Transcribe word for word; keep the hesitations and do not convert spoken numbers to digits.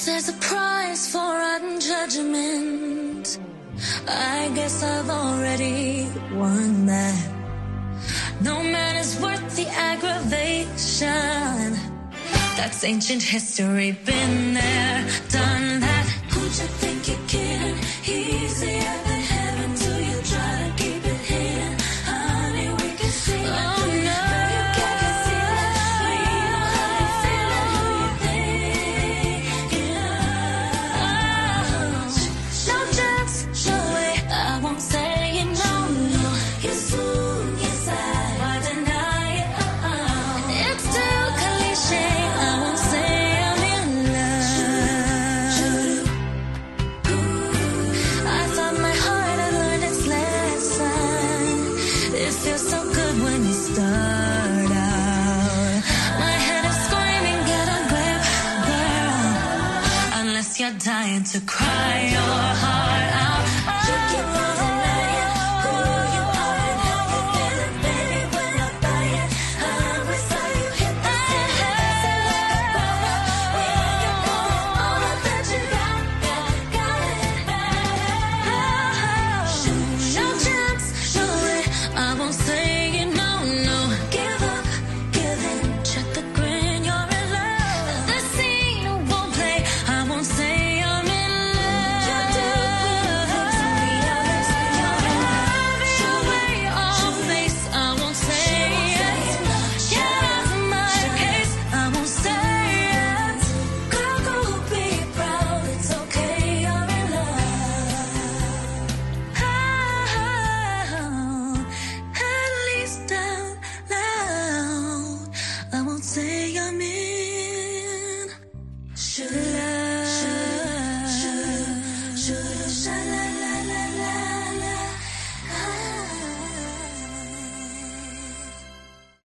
there's a price for rotten judgment, I guess I've already won that. No man is worth the aggravation. That's ancient history, been there, done that. Who'd you think you're kidding? Easier than heaven till you try to keep it hidden. Honey, we can see it. Oh no, but you can't conceal it. We know how you feel it. Who you thinking of? No chance, no way. I won't say you no, no. You swoon, you sigh. Why deny it? Uh-uh. It's still cliche. I won't say I'm in love. I thought my heart had learned its lesson. It feels so good when you start out. My head is screaming, get a grip, girl. Unless you're dying to cry your heart